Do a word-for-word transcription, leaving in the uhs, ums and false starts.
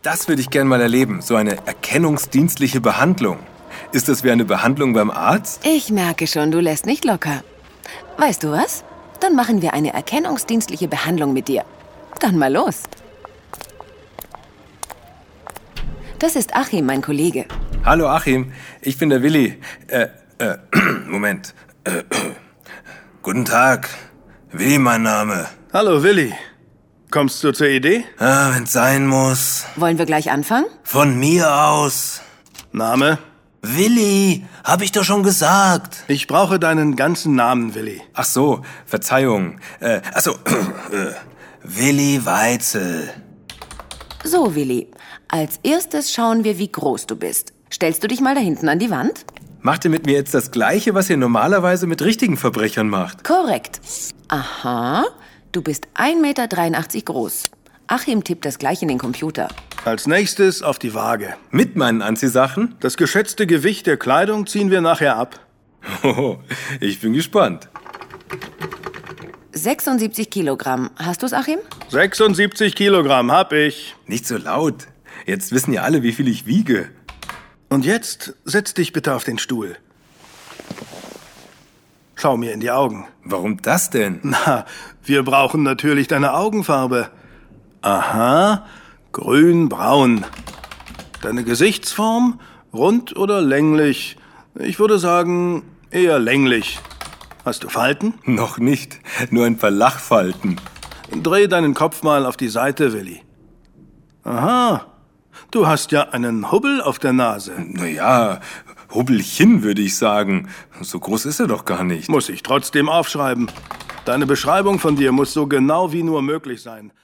Das würde ich gern mal erleben, so eine erkennungsdienstliche Behandlung. Ist das wie eine Behandlung beim Arzt? Ich merke schon, du lässt nicht locker. Weißt du was? Dann machen wir eine erkennungsdienstliche Behandlung mit dir. Dann mal los. Das ist Achim, mein Kollege. Hallo Achim, ich bin der Willi. Äh, äh, Moment. Äh, äh. Guten Tag. Willi mein Name. Hallo Willi. Kommst du zur Idee? Ah, wenn's sein muss. Wollen wir gleich anfangen? Von mir aus. Name? Willi, hab ich doch schon gesagt. Ich brauche deinen ganzen Namen, Willi. Ach so, Verzeihung. Äh, ach so, äh, Willi Weitzel. So, Willi. Als erstes schauen wir, wie groß du bist. Stellst du dich mal da hinten an die Wand? Macht ihr mit mir jetzt das Gleiche, was ihr normalerweise mit richtigen Verbrechern macht? Korrekt. Aha, du bist ein Meter dreiundachtzig groß. Achim tippt das gleich in den Computer. Als nächstes auf die Waage. Mit meinen Anziehsachen? Das geschätzte Gewicht der Kleidung ziehen wir nachher ab. Oh, ich bin gespannt. sechsundsiebzig Kilogramm. Hast du's, Achim? sechsundsiebzig Kilogramm hab ich. Nicht so laut. Jetzt wissen ja alle, wie viel ich wiege. Und jetzt setz dich bitte auf den Stuhl. Schau mir in die Augen. Warum das denn? Na, wir brauchen natürlich deine Augenfarbe. Aha, grün-braun. Deine Gesichtsform, rund oder länglich? Ich würde sagen, eher länglich. Hast du Falten? Noch nicht, nur ein paar Lachfalten. Dreh deinen Kopf mal auf die Seite, Willi. Aha, du hast ja einen Hubbel auf der Nase. Naja, Hubbelchen würde ich sagen. So groß ist er doch gar nicht. Muss ich trotzdem aufschreiben. Deine Beschreibung von dir muss so genau wie nur möglich sein.